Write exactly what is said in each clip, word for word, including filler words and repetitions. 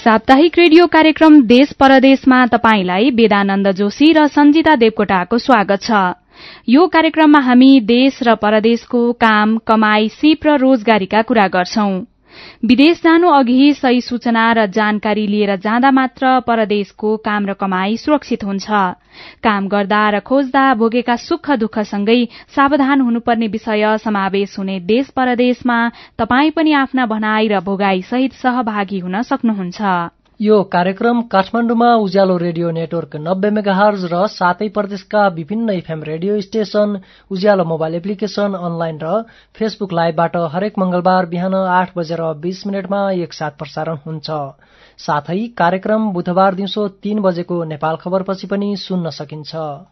साप्ताहिक रेडियो कार्यक्रम देश परदेशमा तपाईंलाई वेदानन्द जोशी र सञ्जिता देवकोटाको स्वागत छ। यो कार्यक्रममा हामी देश र परदेशको काम, कमाई, सिप र रोजगारीका कुरा गर्छौं। विदेश जानु अघि सही सूचना र जानकारी लिएर जाँदा मात्र परदेशको काम र कमाई सुरक्षित हुन्छ। काम गर्दा र खोज्दा भोगेका सुख दुःखसँगै सावधान हुनुपर्ने विषय समावेश हुने देश परदेशमा तपाई पनि आफ्ना भनाई र भोगाई सहित सहभागी हुन सक्नुहुन्छ। यो कार्यक्रम काठमाडौँमा उज्यालो रेडियो नेटवर्क नब्बे मेगाहर्ज र सातै प्रदेशका विभिन्न FM radio station, Ujyaalo mobile application, online र फेसबुक लाइभबाट हरेक मंगलबार बिहान आठ बजेर बीस मिनटमा एकसाथ प्रसारण हुन्छ। साथै कार्यक्रम बुधबार दिउँसो तीन बजेको नेपाल खबरपछि पनि सुन्न सकिन्छ।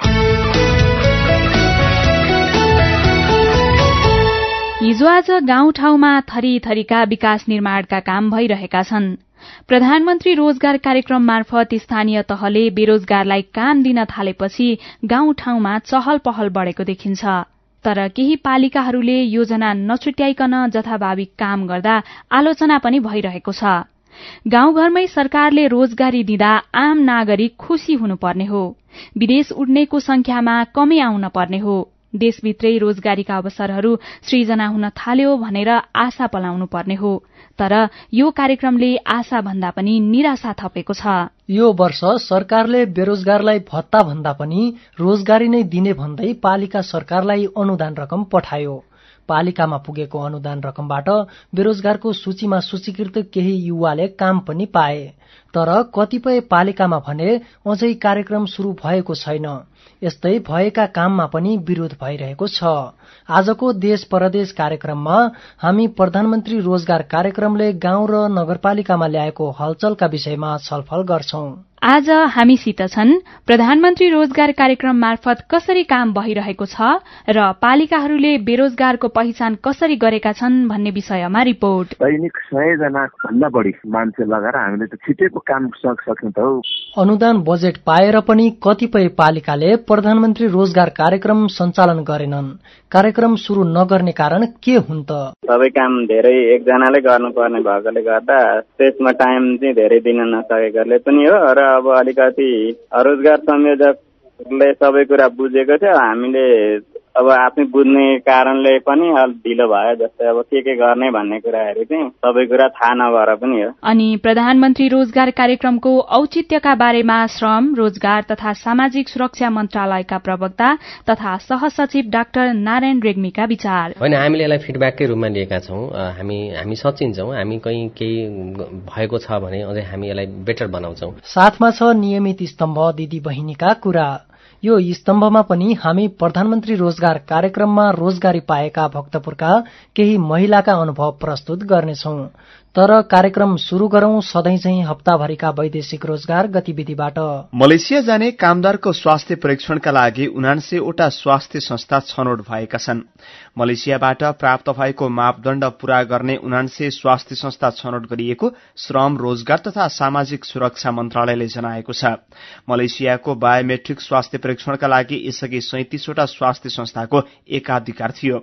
हिजो आज गाउँठाउँमा थरी थरीका विकास निर्माणका काम भइरहेका छन्। प्रधानमन्त्री रोजगार कार्यक्रम मार्फत स्थानीय तहले बेरोजगारलाई काम दिन थालेपछि गाउँठाउँमा चहल पहल बढ़ेको देखिन्छ। तर केही पालिकाहरूले योजना नछुट्याइकन जथाभावी काम गर्दा आलोचना पनि भइरहेको छ। गाउँघरमै सरकारले रोजगारी दिँदा आम नागरिक खुशी हुनुपर्ने हो। विदेश उड्नेको संख्यामा कमी आउन पर्ने हो। देशभित्रै रोजगारीका अवसरहरू सृजना हुन थाल्यो भनेर आशा पलाउनु पर्ने हो। तर यो कार्यक्रमले आशा भन्दा पनि निराशा थपेको छ। यो वर्ष सरकारले बेरोजगारलाई भत्ता भन्दा पनि रोजगारी नै दिने भन्दै पालिका सरकारलाई अनुदान रकम पठायो। पालिकामा पुगेको अनुदान रकमबाट बेरोजगारको सूचीमा सूचीकृत केही युवाले काम पनि पाए। तर कतिपय पालिकामा भने अझै कार्यक्रम शुरू भएको छैन। यस्तै भएका काममा पनि विरोध भइरहेको छ। आजको देश परदेश कार्यक्रममा हामी प्रधानमन्त्री रोजगार कार्यक्रमले गाउँ र नगरपालिकामा ल्याएको हलचलका विषयमा छलफल गर्छौं। आज हामीसित छन् प्रधानमन्त्री रोजगार कार्यक्रम मार्फत कसरी काम भइरहेको छ र पालिकाहरूले बेरोजगारको पहिचान कसरी गरेका छन् भन्ने विषयमा रिपोर्ट। दैनिक सय जना भन्दा बढी मान्छे लगाएर हामीले त छिटेको काम सक्छौं त हौ। अनुदान बजेट पाएर पनि कतिपय पालिकाले प्रधानमन्त्री रोजगार कार्यक्रम सञ्चालन गरेनन्। कार्यक्रम शुरू नगर्ने कारण के हुन् त? सबै काम धेरै एकजनाले गर्नुपर्ने भएकोले गर्दा त्यसमा टाइम चाहिँ धेरै दिन नसकेकोले पनि हो र अब अलिकति रोजगार संयोजकले सबै कुरा बुझेको थियो। हामीले अब आफै बुझ्ने कारणले पनि अलि ढिलो भयो। जस्तै अब के के गर्ने भन्ने कुराहरू चाहिँ सबै कुरा थाहा नभएर पनि हो। अनि प्रधानमन्त्री रोजगार कार्यक्रमको औचित्यका बारेमा श्रम, रोजगार तथा सामाजिक सुरक्षा मन्त्रालयका प्रवक्ता तथा सहसचिव डाक्टर नारायण रेग्मीका विचार। होइन, हामीले यसलाई फिडब्याककै रूपमा लिएका छौं। हामी हामी सचिन्छौं। हामी कहीँ केही भएको छ भने अझै हामी यसलाई बेटर बनाउँछौं। साथमा छ नियमित स्तम्भ दिदी बहिनीका कुरा। यो स्तम्भमा पनि हामी प्रधानमन्त्री रोजगार कार्यक्रममा रोजगारी पाएका भक्तपुरका केही महिलाका अनुभव प्रस्तुत गर्नेछौं। तर कार्यक्रम शुरू गरौं सधैँ चाहिँ हप्ताभरिका वैदेशिक रोजगार गतिविधिबाट। मलेसिया जाने कामदारको स्वास्थ्य परीक्षणका लागि उनान्सयवटा स्वास्थ्य संस्था छनौट भएका छन्। मलेसियाबाट प्राप्त भएको मापदण्ड पूरा गर्ने उनान्सय स्वास्थ्य संस्था छनौट गरिएको श्रम, रोजगार तथा सामाजिक सुरक्षा मन्त्रालयले जनाएको छ। मलेसियाको बायोमेट्रिक स्वास्थ्य परीक्षणका लागि यसअघि सैंतीसवटा स्वास्थ्य संस्थाको एकाधिकार थियो।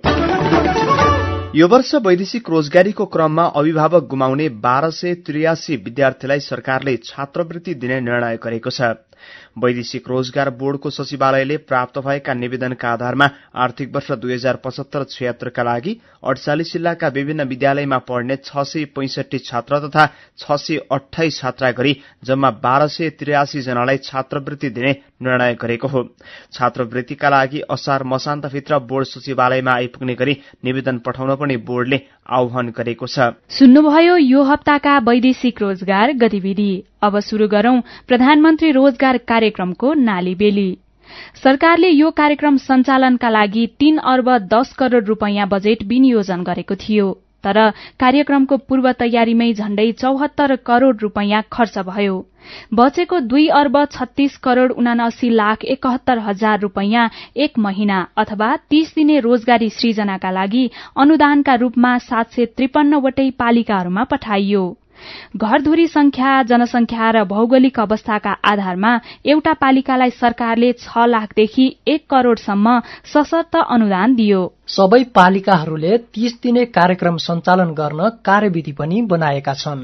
यो वर्ष वैदेशिक रोजगारीको क्रममा अभिभावक गुमाउने बाह्र सय त्रियासी विद्यार्थीलाई सरकारले छात्रवृत्ति दिने निर्णय गरेको छ। वैदेशिक रोजगार बोर्डको सचिवालयले प्राप्त भएका निवेदनका आधारमा आर्थिक वर्ष दुई हजार पचहत्तर छिहत्तरका लागि अडचालिस जिल्लाका विभिन्न विद्यालयमा पढ्ने छ सय पैंसठी छात्र तथा छ सय अठाइस छात्रा गरी जम्मा बाह्र सय त्रियासी जनालाई छात्रवृत्ति दिने निर्णय गरेको हो। छात्रवृत्तिका लागि असार मसान्तभित्र बोर्ड सचिवालयमा आइपुग्ने गरी निवेदन पठाउन पनि बोर्डले आह्वान गरेको छ। सुन्नुभयो यो हप्ताका वैदेशिक रोजगार गतिविधि। अब शुरू गरौं प्रधानमन्त्री रोजगार कार्यक्रमको नाली बेली। सरकारले यो कार्यक्रम सञ्चालनका लागि तीन अर्ब दस करोड़ रूपैयाँ बजेट विनियोजन गरेको थियो। तर कार्यक्रमको पूर्व तयारीमै झण्डै चौहत्तर करोड़ रूपैयाँ खर्च भयो। बचेको दुई अर्ब छत्तीस करोड़ उनासी लाख एकहत्तर हजार रूपैयाँ एक महिना अथवा तीस दिने रोजगारी सृजनाका लागि अनुदानका रूपमा सात सय त्रिपन्नवटै पालिकाहरूमा पठाइयो। घरधुरी संख्या, जनसंख्या र भौगोलिक अवस्थाका आधारमा एउटा पालिकालाई सरकारले छ लाखदेखि एक करोड़सम्म सशर्त अनुदान दियो। सबै पालिकाहरूले तीस दिने कार्यक्रम सञ्चालन गर्न कार्यविधि पनि बनाएका छन्।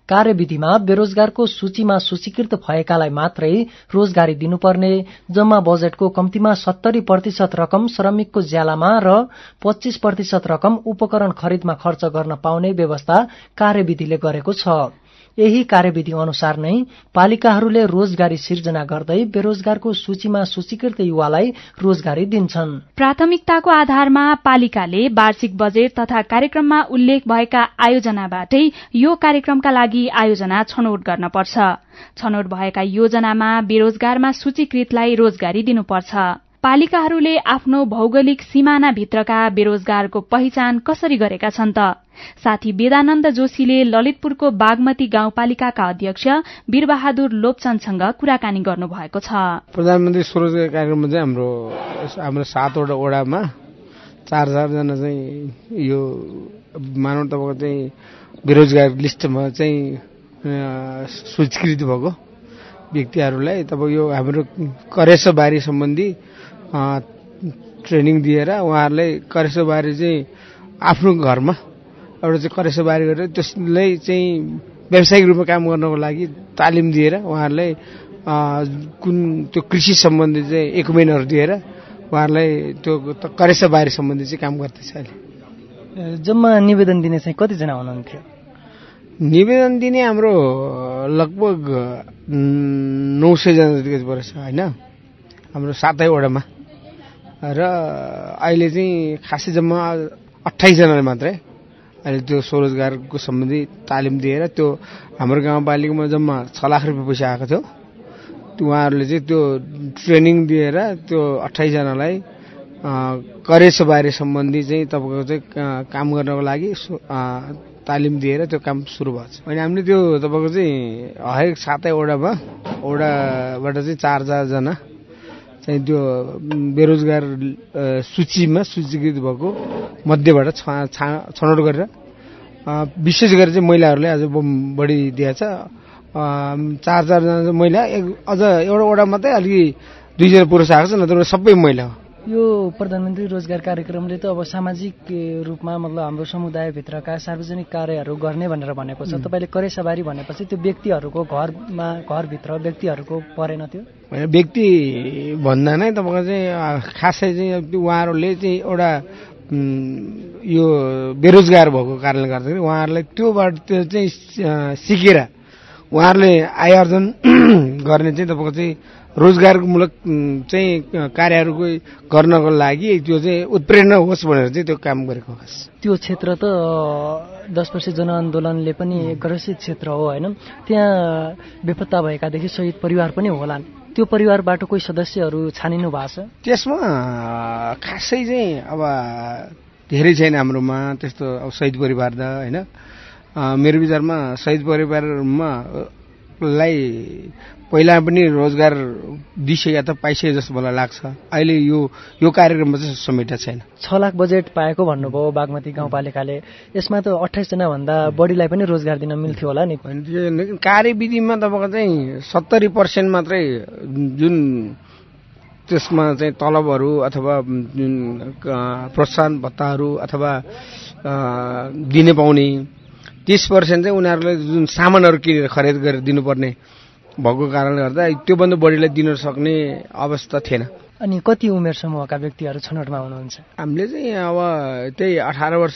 कार्यविधिमा बेरोजगारको सूचीमा सूचीकृत भएकालाई मात्रै रोजगारी दिनुपर्ने, जम्मा बजेटको कम्तीमा सत्तरी प्रतिशत रकम श्रमिकको ज्यालामा र पच्चीस प्रतिशत रकम उपकरण खरिदमा खर्च गर्न पाउने व्यवस्था कार्यविधिले गरेको छ। यही कार्यविधि अनुसार नै पालिकाहरूले रोजगारी सिर्जना गर्दै बेरोजगारको सूचीमा सूचीकृत युवालाई रोजगारी दिन्छन्। प्राथमिकताको आधारमा पालिकाले वार्षिक बजेट तथा कार्यक्रममा उल्लेख भएका आयोजनाबाटै यो कार्यक्रमका लागि आयोजना छनौट गर्न पर्छ। छनौट भएका योजनामा बेरोजगारमा सूचीकृतलाई रोजगारी दिनुपर्छ। पालिकाहरूले आफ्नो भौगोलिक सीमानाभित्रका बेरोजगारको पहिचान कसरी गरेका छन् त? साथी वेदानन्द जोशीले ललितपुरको बागमती गाउँपालिकाका अध्यक्ष वीरबहादुर लोप्चन्दसँग कुराकानी गर्नुभएको छ। प्रधानमन्त्री स्वरोजगार कार्यक्रममा चाहिँ हाम्रो हाम्रो सातवटा वडामा चार चारजना चाहिँ यो मानव तपाईँको चाहिँ बेरोजगार लिस्टमा चाहिँ सूचीकृत भएको व्यक्तिहरूलाई तपाईँ यो हाम्रो करेसोबारी सम्बन्धी ट्रेनिङ दिएर उहाँहरूलाई करेसोबारी चाहिँ आफ्नो घरमा एउटा चाहिँ करेसोबारी गरेर त्यसलाई चाहिँ व्यावसायिक रूपमा काम गर्नको लागि तालिम दिएर उहाँहरूलाई कुन त्यो कृषि सम्बन्धी चाहिँ इक्विपमेन्टहरू दिएर उहाँहरूलाई त्यो करेसोबारी सम्बन्धी चाहिँ काम गर्दैछ। अहिले जम्मा निवेदन दिने चाहिँ कतिजना हुनुहुन्थ्यो? निवेदन दिने हाम्रो लगभग नौ सयजना जतिको परेछ होइन, हाम्रो सातै वडामा। र अहिले चाहिँ खासै जम्मा अठाइसजनाले मात्रै अहिले त्यो स्वरोजगारको सम्बन्धी तालिम दिएर त्यो हाम्रो गाउँपालिकामा जम्मा छ लाख रुपियाँ पैसा आएको थियो। त्यो उहाँहरूले चाहिँ त्यो ट्रेनिङ दिएर त्यो अठाइसजनालाई करेसोबारी सम्बन्धी चाहिँ तपाईँको चाहिँ काम गर्नको लागि तालिम दिएर त्यो काम सुरु भएको छ। अनि हामीले त्यो तपाईँको चाहिँ हरेक सातै वडामा वडाबाट चाहिँ चार चारजना चाहिँ त्यो बेरोजगार सूचीमा सूचीकृत भएको मध्येबाट छनौट गरेर विशेष गरेर चाहिँ महिलाहरूले अझ बढी दिएछ। चार चारजना महिला, एक अझ एउटा वडा मात्रै अलिकति दुईजना पुरुष आएको छ, नत्र सबै महिला हो। यो प्रधानमन्त्री रोजगार कार्यक्रमले त अब सामाजिक रूपमा मतलब हाम्रो समुदायभित्रका सार्वजनिक कार्यहरू गर्ने भनेर भनेको छ। तपाईँले करेसोबारी भनेपछि त्यो व्यक्तिहरूको घरमा घरभित्र व्यक्तिहरूको परेन? त्यो होइन, व्यक्ति भन्दा नै तपाईँको चाहिँ खासै चाहिँ उहाँहरूले चाहिँ एउटा यो बेरोजगार भएको कारणले गर्दाखेरि उहाँहरूलाई त्योबाट त्यो चाहिँ सिकेर उहाँहरूले आय आर्जन गर्ने चाहिँ तपाईँको चाहिँ रोजगारमूलक चाहिँ कार्यहरूको गर्नको लागि त्यो चाहिँ उत्प्रेरणा होस् भनेर चाहिँ त्यो काम गरेको हो। त्यो क्षेत्र त दस वर्ष जनआन्दोलनले पनि ग्रसित क्षेत्र हो होइन, त्यहाँ बेपत्ता भएकादेखि शहीद परिवार पनि होलान्। त्यो परिवारबाट कोही सदस्यहरू छानिनु भएको छ? त्यसमा खासै चाहिँ अब धेरै छैन हाम्रोमा त्यस्तो अब शहीद परिवार त होइन। मेरो विचारमा शहीद परिवारमा लाई पहिला पनि रोजगार दिइसके त पाइसके जस्तो मलाई लाग्छ। अहिले यो यो कार्यक्रममा चाहिँ समेटा छैन। छ लाख बजेट पाएको भन्नुभयो बागमती गाउँपालिकाले, यसमा त अठाइसजना भन्दा बढीलाई पनि रोजगार दिन मिल्थ्यो होला नि? लेकिन कार्यविधिमा तपाईँको चाहिँ सत्तरी पर्सेन्ट मात्रै जुन त्यसमा चाहिँ तलबहरू अथवा जुन प्रोत्साहन भत्ताहरू अथवा दिने पाउने तीस पर्सेन्ट चाहिँ उनीहरूले जुन सामानहरू किनेर खरिद गरेर दिनुपर्ने भएको कारणले गर्दा त्योभन्दा बढीलाई दिन सक्ने अवस्था थिएन। अनि कति उमेर समूहका व्यक्तिहरू छनौटमा हुनुहुन्छ? हामीले चाहिँ अब त्यही अठार वर्ष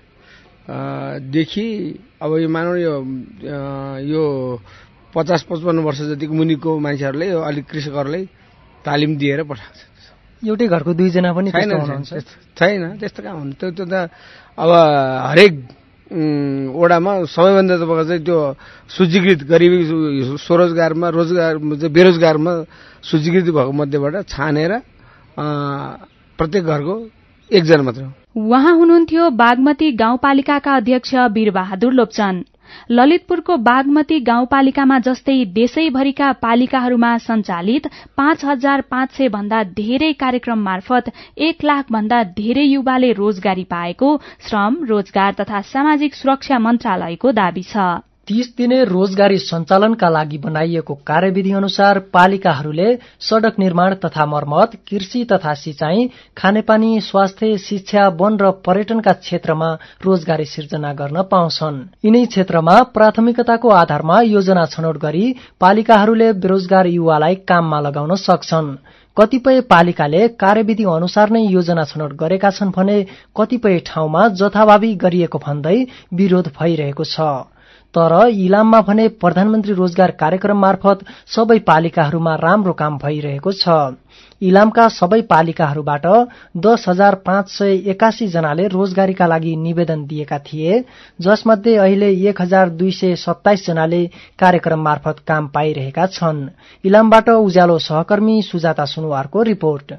देखि अब यो मानव यो यो पचास पचपन्न वर्ष जतिको मुनिको मान्छेहरूले अलिक कृषकहरूलाई तालिम दिएर पठाएको छ। एउटै घरको दुईजना पनि छैन छैन त्यस्तो काम हुनु। त्यो त अब हरेक वडामा सबैभन्दा तपाईँको चाहिँ त्यो सूचीकृत गरिबी स्वरोजगारमा रोजगार बेरोजगारमा सूचीकृत भएको मध्येबाट छानेर प्रत्येक घरको एकजना मात्र। उहाँ हुनुहुन्थ्यो बागमती गाउँपालिकाका अध्यक्ष वीरबहादुर लोप्चन्द। ललितपुरको बागमती गाउँपालिकामा जस्तै देशैभरिका पालिकाहरूमा सञ्चालित पाँच हजार पाँच सय भन्दा धेरै कार्यक्रम मार्फत एक लाख भन्दा धेरै युवाले रोजगारी पाएको श्रम, रोजगार तथा सामाजिक सुरक्षा मन्त्रालयको दावी छ। तीस दिने रोजगारी सञ्चालनका लागि बनाइएको कार्यविधि अनुसार पालिकाहरूले सड़क निर्माण तथा मर्मत, कृषि तथा सिंचाई, खानेपानी, स्वास्थ्य, शिक्षा, वन र पर्यटनका क्षेत्रमा रोजगारी सिर्जना गर्न पाउँछन्। यिनै क्षेत्रमा प्राथमिकताको आधारमा योजना छनौट गरी पालिकाहरूले बेरोजगार युवालाई काममा लगाउन सक्छन्। कतिपय पालिकाले कार्यविधि अनुसार नै योजना छनौट गरेका छन् भने कतिपय ठाउँमा जथाभावी गरिएको भन्दै विरोध भइरहेको छ। तर इलाममा भने प्रधानमन्त्री रोजगार कार्यक्रम मार्फत सबै पालिकाहरूमा राम्रो काम भइरहेको छ। इलामका सबै पालिकाहरूबाट दस हजार पाँच सय एकासी जनाले रोजगारीका लागि निवेदन दिएका थिए, जसमध्ये अहिले एक हजार दुई सय सत्ताइस जनाले कार्यक्रम मार्फत काम पाइरहेका छन्। इलामबाट उज्यालो सहकर्मी सुजाता सुनुवारको रिपोर्ट।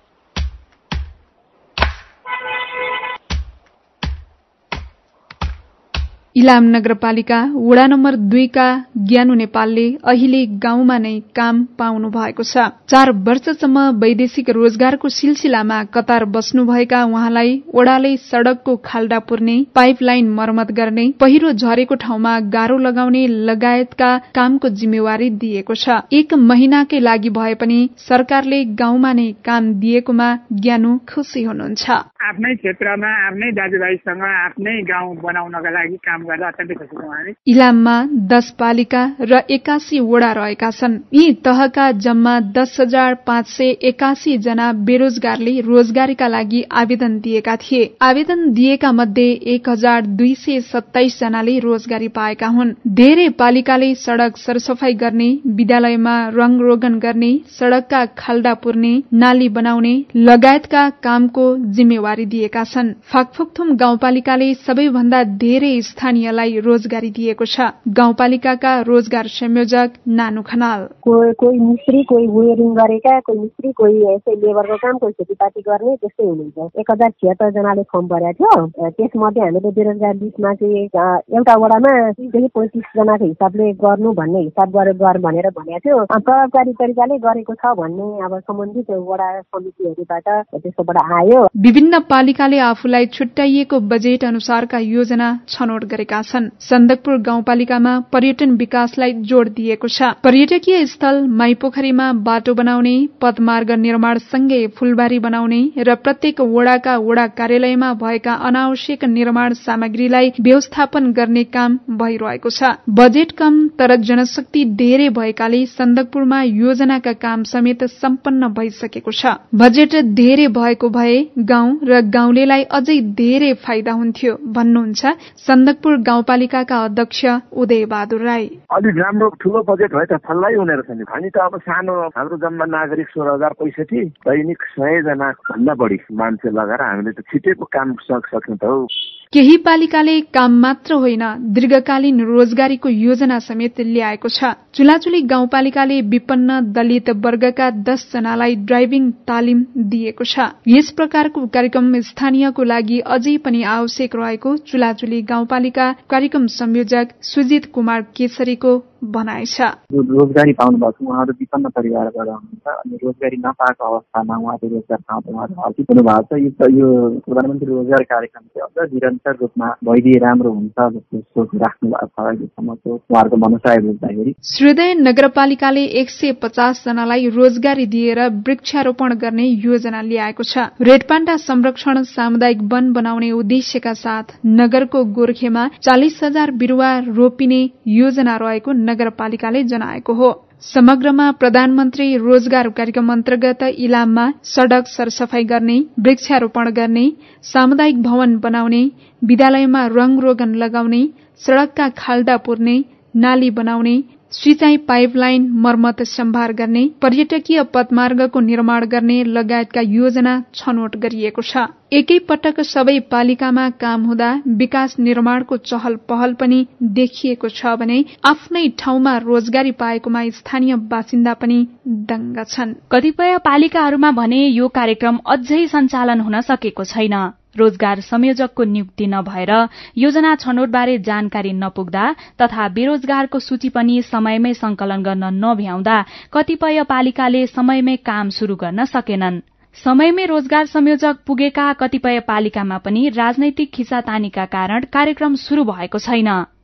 इलाम नगरपालिका वडा नम्बर दुईका ज्ञानु नेपालले अहिले गाउँमा नै काम पाउनु भएको छ। चार वर्षसम्म वैदेशिक रोजगारको सिलसिलामा कतार बस्नुभएका उहाँलाई वडाले सड़कको खाल्डा पुर्ने, पाइपलाइन मर्मत गर्ने, पहिरो झरेको ठाउँमा गाह्रो लगाउने लगायतका कामको जिम्मेवारी दिएको छ। एक महिनाकै लागि भए पनि सरकारले गाउँमा नै काम दिएकोमा ज्ञानु खुशी हुनुहुन्छ। आफ्नै क्षेत्रमा आफ्नै दाजुभाइसँग आफ्नै गाउँ बनाउनका लागि काम गर्दा अत्यन्तै खुसी छौँ हामी। इलाममा दस पालिका र एकासी वडा रहेका छन्। यी तहका जम्मा दस हजार पाँच सय एकासी जना बेरोजगारले रोजगारीका लागि आवेदन दिएका थिए। आवेदन दिएका मध्ये एक हजार दुई सय सत्ताइस जनाले रोजगारी पाएका हुन्। धेरै पालिकाले सड़क सरसफाई गर्ने, विद्यालयमा रंग रोगन गर्ने, सड़कका खाल्डा पुर्ने, नाली बनाउने लगायतका कामको जिम्मेवारी दिएका छन्। फाकफोकथुम गाउँपालिकाले सबैभन्दा धेरै स्थानीयलाई रोजगारी दिएको छ। गाउँपालिकाका रोजगार संयोजक नानु खनाल कोही कोही मिस्त्री, कोही वेयरिङ गरेका, कोही मिस्त्री, कोही यसै लेबरको काम, कोही खेतीपाती गर्ने, त्यस्तै हुनुहुन्छ। एक हजार छिहत्तर जनाले फर्म भरेको थियो। त्यसमध्ये हामीले बेरोजगार लिस्टमा चाहिँ एउटा वडामा तीसदेखि पैंतिस जनाको हिसाबले गर्नु भन्ने हिसाब गरेर भनेर भनेको थियो। प्रभावकारी तरिकाले गरेको छ भन्ने अब सम्बन्धित वडा समितिहरूबाट त्यसोबाट आयो। विभिन्न पालिकाले आफूलाई छुट्याइएको बजेट अनुसारका योजना छनौट गरेका छन्। सन्दकपुर गाउँपालिकामा पर्यटन विकासलाई जोड़ दिएको छ। पर्यटकीय स्थल माईपोखरीमा बाटो बनाउने, पथमार्ग निर्माण सँगै फूलबारी बनाउने र प्रत्येक वडाका वडा कार्यालयमा भएका अनावश्यक निर्माण सामग्रीलाई व्यवस्थापन गर्ने काम भइरहेको छ। बजेट कम तर जनशक्ति धेरै भएकाले सन्दकपुरमा योजनाका काम समेत सम्पन्न भइसकेको छ। बजेट धेरै भएको भए गाउँ र गाउँलेलाई अझै धेरै फाइदा हुन्थ्यो भन्नुहुन्छ सन्दकपुर गाउँपालिकाका अध्यक्ष उदय बहादुर राई। अलिक राम्रो ठूलो बजेट भए त फल्लै हुने रहेछ नि। हामी त अब सानो हाम्रो जम्मा नागरिक सोह्र हजार पैसठी दैनिक सय जना भन्दा बढी मान्छे लगाएर हामीले त छिटेको काम सक्छौँ त हौ। केही पालिकाले काम मात्र होइन दीर्घकालीन रोजगारीको योजना समेत ल्याएको छ। चुलाचुली गाउँपालिकाले विपन्न दलित वर्गका दस जनालाई ड्राइभिङ तालिम दिएको छ। यस प्रकारको कार्यक्रम स्थानीयको लागि अझै पनि आवश्यक रहेको चुलाचुली गाउँपालिका कार्यक्रम संयोजक सुजित कुमार केसरीको भनाइ छ। रोजगारी पाउनु भएको उहाँहरू विपन्न परिवारबाट हुनुहुन्छ अनि रोजगारी नपाएको अवस्थामा उहाँले रोजगार पाउँदा उहाँहरू हर्षित हुनु भएको छ। यो प्रधानमन्त्री रोजगार कार्यक्रम चाहिँ अझ निरन्तर रूपमा भइदिए राम्रो हुन्छ जस्तो सोच राख्नु भएको छ अहिलेसम्मको उहाँहरूको मनसाय बुझ्दाखेरि। श्रीदय नगरपालिकाले एक सय पचास जनालाई रोजगारी दिएर वृक्षारोपण गर्ने योजना ल्याएको छ। रेडपाण्डा संरक्षण सामुदायिक वन बनाउने उद्देश्यका साथ नगरको गोर्खेमा चालिस हजार बिरूवा रोपिने योजना रहेको नगरपालिकाले जनाएको हो। समग्रमा प्रधानमन्त्री रोजगार कार्यक्रम अन्तर्गत इलाममा सड़क सरसफाई गर्ने, वृक्षारोपण गर्ने, सामुदायिक भवन बनाउने, विद्यालयमा रंग रोगन लगाउने, सड़कका खाल्डा पुर्ने, नाली बनाउने, सिंचाई पाइपलाइन मर्मत सम्भार गर्ने, पर्यटकीय पथमार्गको निर्माण गर्ने लगायतका योजना छनौट गरिएको छ। एकै पटक सबै पालिकामा काम हुँदा विकास निर्माणको चहल पहल पनि देखिएको छ भने आफ्नै ठाउँमा रोजगारी पाएकोमा स्थानीय बासिन्दा पनि दंग छन्। कतिपय पालिकाहरूमा भने यो कार्यक्रम अझै सञ्चालन हुन सकेको छैन। रोजगार संयोजकको नियुक्ति नभएर योजना छनौटबारे जानकारी नपुग्दा तथा बेरोजगारको सूची पनि समयमै संकलन गर्न नभ्याउँदा कतिपय पालिकाले समयमै काम शुरू गर्न सकेनन्। समयमै रोजगार संयोजक पुगेका कतिपय पालिकामा पनि राजनैतिक खिचातानीका कारण कार्यक्रम शुरू भएको छैन।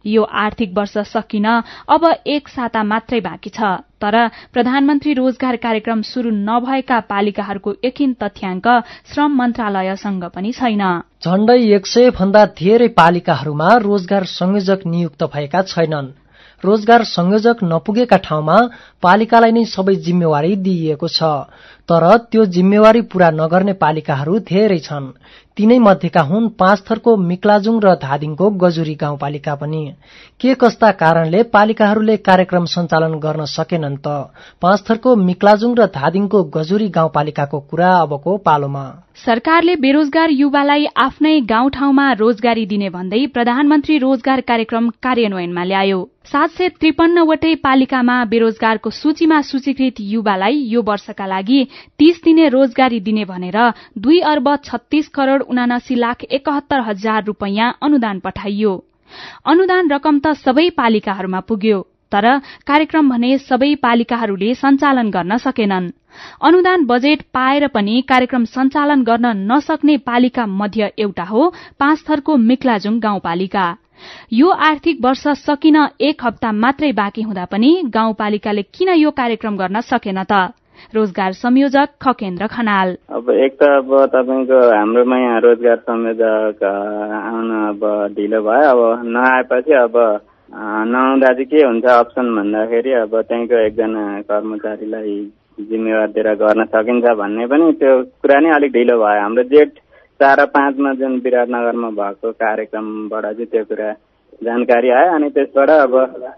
यो आर्थिक वर्ष सकिन अब एक साता मात्रै बाँकी छ, तर प्रधानमन्त्री रोजगार कार्यक्रम शुरू नभएका पालिकाहरूको एकिन तथ्याङ्क श्रम मन्त्रालयसँग पनि छैन। झण्डै एक सय भन्दा धेरै पालिकाहरूमा रोजगार संयोजक नियुक्त भएका छैनन्। रोजगार संयोजक नपुगेका ठाउँमा पालिकालाई नै सबै जिम्मेवारी दिइएको छ, तर त्यो जिम्मेवारी पूरा नगर्ने पालिकाहरू धेरै छन्। तीनै मध्येका हुन् पाँचथरको मिक्लाजुङ र धादिङको गजुरी गाउँपालिका पनि। के कस्ता कारणले पालिकाहरूले कार्यक्रम सञ्चालन गर्न सकेनन् त? पाँचथरको मिक्लाजुङ र धादिङको गजुरी गाउँपालिकाको कुरा अबको पालोमा। सरकारले बेरोजगार युवालाई आफ्नै गाउँठाउँमा रोजगारी दिने भन्दै प्रधानमन्त्री रोजगार कार्यक्रम कार्यान्वयनमा ल्यायो। सात सय त्रिपन्नवटै पालिकामा बेरोजगारको सूचीमा सूचीकृत युवालाई यो वर्षका लागि तीस दिने रोजगारी दिने भनेर दुई अर्ब छत्तीस करोड़ उनासी लाख एकहत्तर हजार रूपियाँ अनुदान पठाइयो। अनुदान रकम त सबै पालिकाहरूमा पुग्यो, तर कार्यक्रम भने सबै पालिकाहरूले सञ्चालन गर्न सकेनन्। अनुदान बजेट पाएर पनि कार्यक्रम सञ्चालन गर्न नसक्ने पालिका मध्य एउटा हो पाँचथरको मिक्लाजुङ गाउँपालिका। यो आर्थिक वर्ष सकिन एक हप्ता मात्रै बाँकी हुँदा पनि गाउँपालिकाले किन यो कार्यक्रम गर्न सकेन त? रोजगार संयोजक खकेन्द्र खनाल। अब एक त अब तपाईँको हाम्रोमा यहाँ रोजगार संयोजक आउन अब ढिलो भयो। अब नआएपछि अब नआउँदा चाहिँ के हुन्छ अप्सन भन्दाखेरि अब त्यहीँको एकजना कर्मचारीलाई जिम्मेवार दिएर गर्न सकिन्छ भन्ने पनि त्यो कुरा नै अलिक ढिलो भयो। हाम्रो जेठ चार र पाँचमा जुन विराटनगरमा भएको कार्यक्रमबाट चाहिँ त्यो कुरा जानकारी आयो, अनि त्यसबाट अब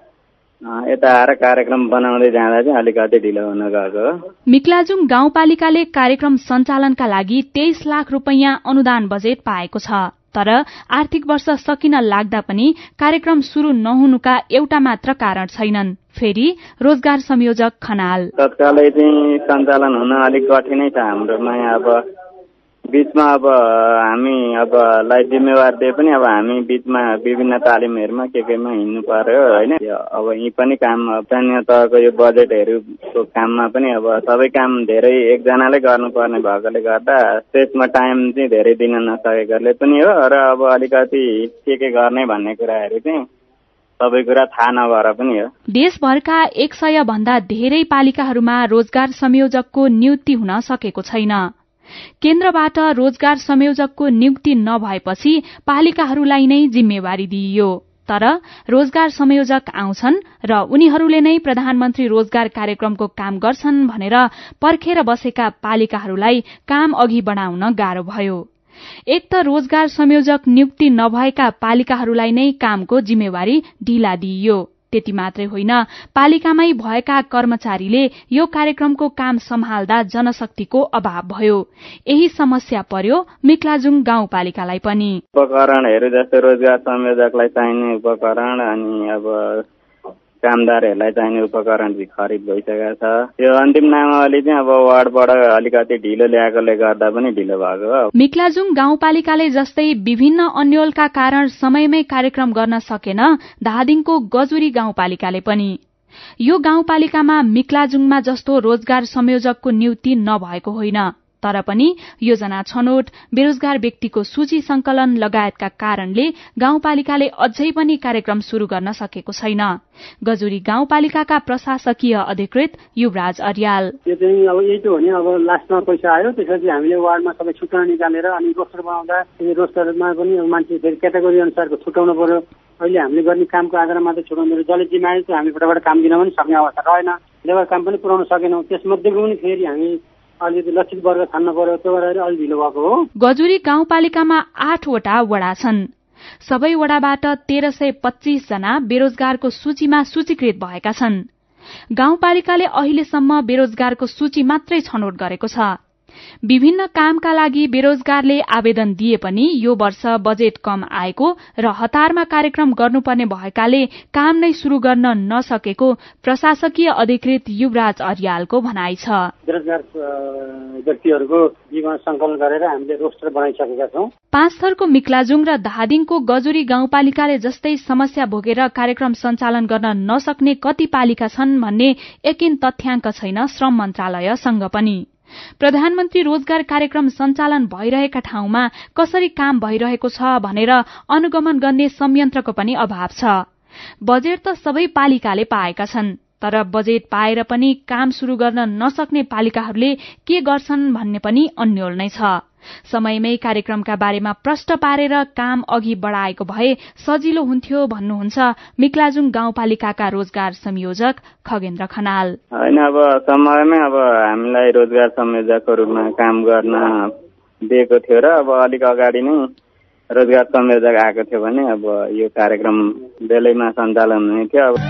यता आएर कार्यक्रम बनाउँदै जाँदा चाहिँ अलिकति ढिलो हुन गएको। मिक्लाजुङ गाउँपालिकाले कार्यक्रम सञ्चालनका लागि तेइस लाख रूपियाँ अनुदान बजेट पाएको छ, तर आर्थिक वर्ष सकिन लाग्दा पनि कार्यक्रम शुरू नहुनुका एउटा मात्र कारण छैनन्। फेरि रोजगार संयोजक खनाल। तत्कालै चाहिँ सञ्चालन हुन अलिक कठिनै छ हाम्रोमा। अब बीचमा अब हामी अब लाई जिम्मेवार दिए पनि अब हामी बीचमा विभिन्न तालिमहरूमा के केमा हिँड्नु पर्यो होइन। अब यी पनि काम स्थानीय तहको यो बजेटहरूको काममा पनि अब सबै काम धेरै एकजनाले गर्नुपर्ने भएकोले गर्दा त्यसमा टाइम चाहिँ धेरै दिन नसकेकोले पनि हो, र अब अलिकति के के गर्ने भन्ने कुराहरू चाहिँ सबै कुरा थाहा नभएर पनि हो। देशभरका एक सय भन्दा धेरै पालिकाहरूमा रोजगार संयोजकको नियुक्ति हुन सकेको छैन। केन्द्रबाट रोजगार संयोजकको नियुक्ति नभएपछि पालिकाहरूलाई नै जिम्मेवारी दिइयो, तर रोजगार संयोजक आउँछन् र उनीहरूले नै प्रधानमन्त्री रोजगार कार्यक्रमको काम गर्छन् भनेर पर्खेर बसेका पालिकाहरूलाई काम अघि बढ़ाउन गाह्रो भयो। एक त रोजगार संयोजक नियुक्ति नभएका पालिकाहरूलाई नै कामको जिम्मेवारी ढिला दिइयो। त्यति मात्रै होइन, पालिकामै भएका कर्मचारीले यो कार्यक्रमको काम सम्हाल्दा जनशक्तिको अभाव भयो। यही समस्या पर्यो मिक्लाजुङ गाउँपालिकालाई पनि। उपकरणहरू जस्तो रोजगार संयोजकलाई चाहिने उपकरण अनि अब कामदारहरूलाई चाहिने उपकरण चाहिँ खरिद भइसकेको छ। यो अन्तिम नामावली चाहिँ अब वार्डबाट अलिकति ढिलो ल्याएकोले गर्दा पनि ढिलो भएको हो। मिक्लाजुङ गाउँपालिकाले जस्तै विभिन्न अन्योलका कारण समयमै कार्यक्रम गर्न सकेन धादिङको गजुरी गाउँपालिकाले पनि। यो गाउँपालिकामा मिक्लाजुङमा जस्तो रोजगार संयोजकको नियुक्ति नभएको होइन, तर पनि योजना छनौट, बेरोजगार व्यक्तिको सूची संकलन लगायतका कारणले गाउँपालिकाले अझै पनि कार्यक्रम शुरू गर्न सकेको छैन। गजुरी गाउँपालिकाका प्रशासकीय अधिकृत युवराज अर्याल। यो चाहिँ अब यही त हो नि, अब लास्टमा पैसा आयो त्यसपछि हामीले वार्डमा सबै छुट्याउन निकालेर अनि रोस्टर बनाउँदा रोस्टरमा पनि मान्छे फेरि क्याटेगोरी अनुसारको छुट्याउनु पर्यो। अहिले हामीले गर्ने कामको आधारमा मात्रै छुट्याउनु पर्यो। जसले जिम्मेवारी चाहिँ हामी फटाफट काम दिन पनि सक्ने अवस्था रहेन, लेबर काम पनि पुर्याउन सकेनौँ। त्यसमध्येको पनि फेरि हामी अलिकति लक्षित वर्ग छान्न पर्यो, त्यो भएर अलि ढिलो भएको हो। गजुरी गाउँपालिकामा आठवटा वडा छन्। सबै वडाबाट तेह्र सय पच्चीस जना बेरोजगारको सूचीमा सूचीकृत भएका छन्। गाउँपालिकाले अहिलेसम्म बेरोजगारको सूची मात्रै छनौट गरेको छ। विभिन्न कामका लागि बेरोजगारले आवेदन दिए पनि यो वर्ष बजेट कम आएको र हतारमा कार्यक्रम गर्नुपर्ने भएकाले काम नै शुरू गर्न नसकेको प्रशासकीय अधिकृत युवराज अर्यालको भनाइ छ। बेरोजगार व्यक्तिहरूको जीवन संकलन गरेर हामीले रोस्टर बनाइसकेका छौं। पाँचथरको मिक्लाजुङ र धादिङको गजुरी गाउँपालिकाले जस्तै समस्या भोगेर कार्यक्रम सञ्चालन गर्न नसक्ने कति पालिका छन् भन्ने एकिन तथ्याङ्क छैन श्रम मन्त्रालयसँग पनि। प्रधानमन्त्री रोजगार कार्यक्रम सञ्चालन भइरहेका ठाउँमा कसरी काम भइरहेको छ भनेर अनुगमन गर्ने संयन्त्रको पनि अभाव छ। बजेट त सबै पालिकाले पाएका छन्, तर बजेट पाएर पनि काम शुरू गर्न नसक्ने पालिकाहरूले के गर्छन् भन्ने पनि अन्यल नै छ। समयमै कार्यक्रमका बारेमा प्रश्न पारेर काम अघि बढ़ाएको भए सजिलो हुन्थ्यो भन्नुहुन्छ मिक्लाजुङ गाउँपालिकाका रोजगार संयोजक खगेन्द्र खनाल। होइन, अब समयमै अब हामीलाई रोजगार संयोजकको रूपमा काम गर्न दिएको थियो र अब अलिक अगाडि नै रोजगार संयोजक आएको थियो भने अब यो कार्यक्रम बेलैमा सञ्चालन हुने थियो। अब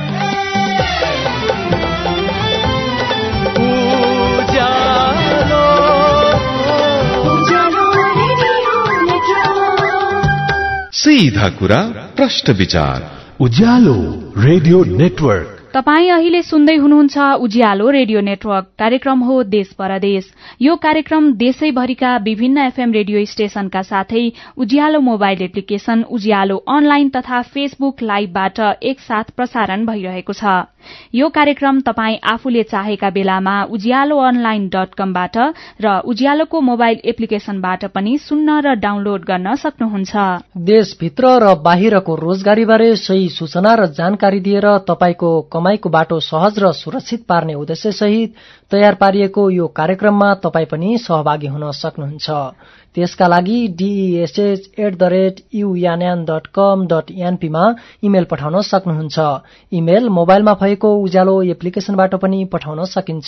सीधा कुरा प्रश्न विचार उज्यालो रेडियो नेटवर्क। तपाई अहिले सुन्दै हुनुहुन्छ उज्यालो रेडियो नेटवर्क। कार्यक्रम हो देश परदेश। यो कार्यक्रम देशैभरिका विभिन्न एफएम रेडियो स्टेशनका साथै Ujyaalo mobile application, Ujyaalo online तथा फेसबुक लाइभबाट एकसाथ प्रसारण भइरहेको छ। यो कार्यक्रम तपाई आफूले चाहेका बेलामा उज्यालो अनलाइन डट कमबाट र उज्यालोको मोबाइल एप्लिकेशनबाट पनि सुन्न र डाउनलोड गर्न सक्नुहुन्छ। देशभित्र र बाहिरको रोजगारीबारे सही सूचना र जानकारी दिएर तपाईको कमाईको बाटो सहज र सुरक्षित पार्ने उद्देश्य सहित तयार पारिएको यो कार्यक्रममा तपाई पनि सहभागी हुन सक्नुहुन्छ। त्यसका लागि डीईएसएच एट द रेट युयान्यान डट कम डट एनपी मा इमेल पठाउन सक्नुहुन्छ। इमेल मोबाइलमा भएको उज्यालो एप्लिकेशनबाट पनि पठाउन सकिन्छ।